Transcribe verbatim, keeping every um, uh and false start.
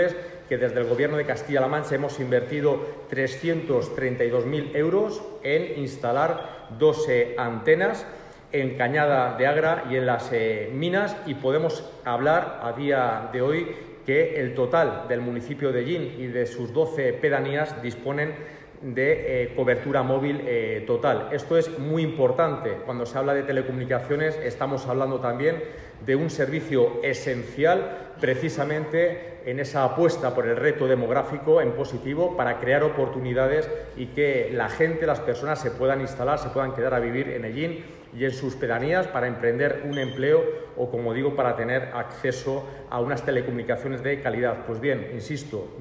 que desde el Gobierno de Castilla-La Mancha hemos invertido trescientos treinta y dos mil euros en instalar doce antenas en Cañada de Agra y en las eh, minas, y podemos hablar a día de hoy que el total del municipio de Ellín y de sus doce pedanías disponen de eh, cobertura móvil eh, total. Esto es muy importante. Cuando se habla de telecomunicaciones estamos hablando también de un servicio esencial, precisamente en esa apuesta por el reto demográfico en positivo, para crear oportunidades y que la gente, las personas se puedan instalar, se puedan quedar a vivir en Ellín y en sus pedanías para emprender un empleo o, como digo, para tener acceso a unas telecomunicaciones de calidad. Pues bien, insisto,